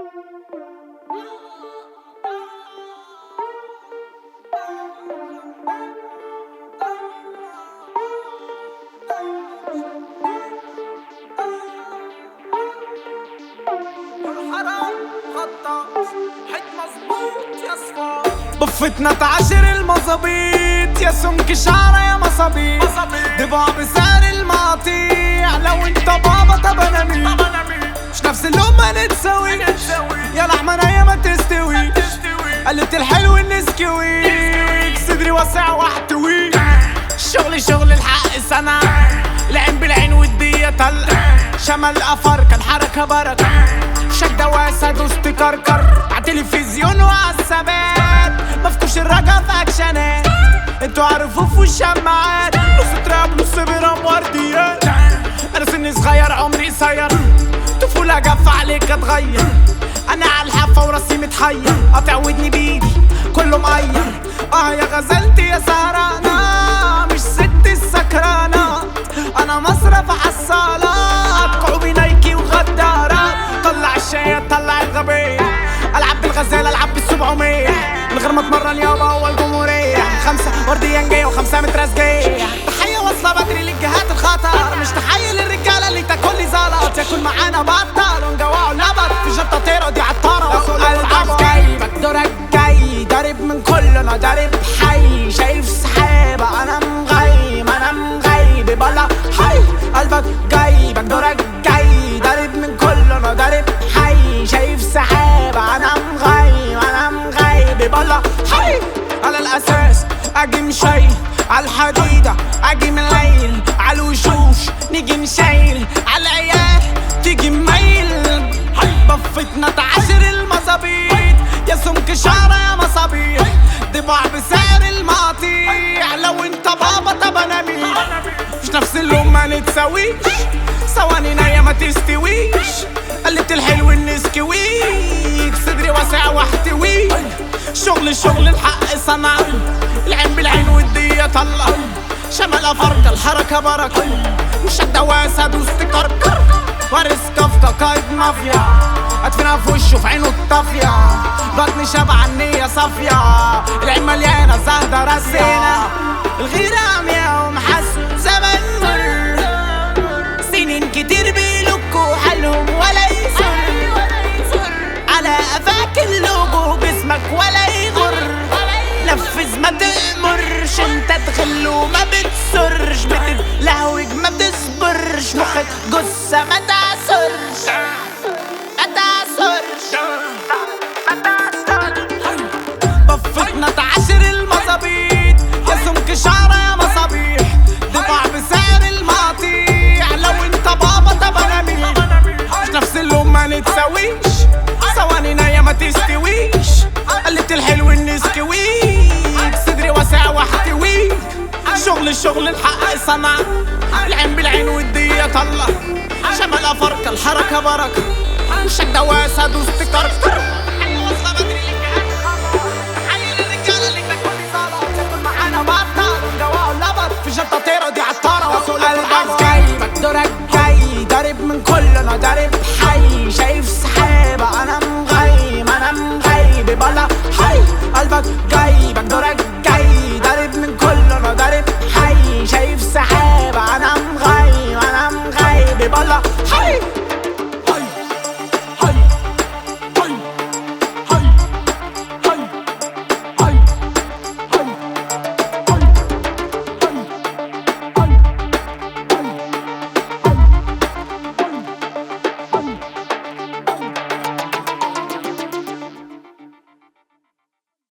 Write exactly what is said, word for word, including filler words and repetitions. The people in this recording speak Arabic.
بفتنا تعاشر المظابيط يا سمك شعرة يا مصابيط ضباع بسعر المقاطيع. لو انت بابا طب انا مين؟ مش نفس اللقمة نتساوي يا لحمة نية ما تستوي. قلت الحلو النسكويك صدري واسع واحتويك. الشغل شغل الحق سنة العين بالعين والدية طلق. شمال أفركة الحركة بركة شدة واسع دوست كركر. عالتلفزيون وعالثبات مفكوش الرجا في اكشنات. انتوا عارفوا في الشماعات نص تراب نص برام ورديات. انا سني صغير عمري قصير طفولة جف عليك اتغير. انا عالحافة وراسي متحير قاطع ودني بايدي كله مقير. اه يا غزلتي يا سهرانة مش ست السكرانة. انا مصرف عالصالات كعوبي نايكي وغدارات. طلع الشاي طلع الغبية العب بالغزالة العب بالسبعمية من غير ما اتمرن يابا هو الجمهورية. خمسة ورديانجية وخمسة مترازجية. تحية واصلة بدري للجهات الخطر مش تحية للرجالة اللي تاكل لي زلط. ياكل معانا بطل ونجوعه لبط في جبطة طيرة دي عطارة. قلبك جايبك دورك جاي ضارب من كلنا ضارب حي. شايف سحابة انا مغيب انا مغيب بلا حي. قلبك جايبك دورك جاي ضارب من كلنا ضارب حي. شايف سحابة انا مغيب انا مغيب بلا حي. على الاساس اجي مشي عالحديدة اجي من الليل عالوشوش نيجي نشيل عالعيال تيجي ميل. بفتنا تعاشر المظابيط يا سمك شعرة يا مصابيح ضباع بسعر المقاطيع. لو انت بابا طب انا مين؟ مش نفس اللقمة نتساويش ثواني ناية ما تستويش. قلت الحلو النسكويك صدري واسع واحتويك. شغل شغل الحق صنع العين بالعين والدية طلع. شمال أفركة الحركة بركة وشدة واسع دوست كركر. وارث كفكة قايد مافيا ادفنها في وشه في عينه الطافية. بطني شبع النية صافية العين مليانة زهدة راسينا. الغيرة عمياء ومحسن زمن مر سنين كتير بيلكوا حالهم ولا يسر. على قفاك اللوجو باسمك ولا يغر. نفذ ما تأمرش انت تغل وما بتسرش بتلهوج ما بتصبرش. مخك جثة ما تعصرش ما تعصرش ما تعصرش. بفتنا تعاشر المظابيط يا سمك شعرة يا مصابيح ضباع بسعر المقاطيع. لو انت بابا طب انا مين؟ مش نفس اللقمة نتساويش ثواني ناية ما تستويش. قلت الحلو النسكويك صدري واسع واحتويك. شغل شغل الحق صنع العين بالعين والدية طلع. شمال أفركة الحركة بركة وشدة واسع دوست كركر. واصلة بدري للجهات الخطر حي للرجالة اللي تاكل لي زلط. ياكل معانا بطل ونجوعه لبط في جبطة طيرة دي عطارة. قلبك جايبك دورك جاي ضارب من كلنا ضارب حي. شايف سحابة انا مغيب انا مغيب بلا حي. قلبك جايبك دورك جاي ضارب من كلنا ضارب حي. شايف سحابة